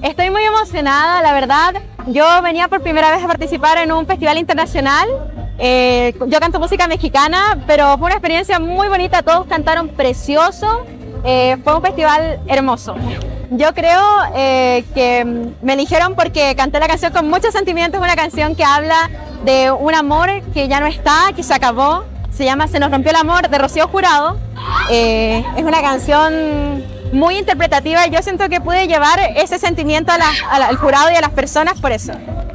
Estoy muy emocionada, la verdad. Yo venía por primera vez a participar en un festival internacional. Yo canto música mexicana, pero fue una experiencia muy bonita. Todos cantaron precioso. Fue un festival hermoso. Yo creo que me eligieron porque canté la canción con muchos sentimientos. Una canción que habla de un amor que ya no está, que se acabó. Se llama Se nos rompió el amor, de Rocío Jurado. Es una canción muy interpretativa y yo siento que pude llevar ese sentimiento al jurado y a las personas por eso.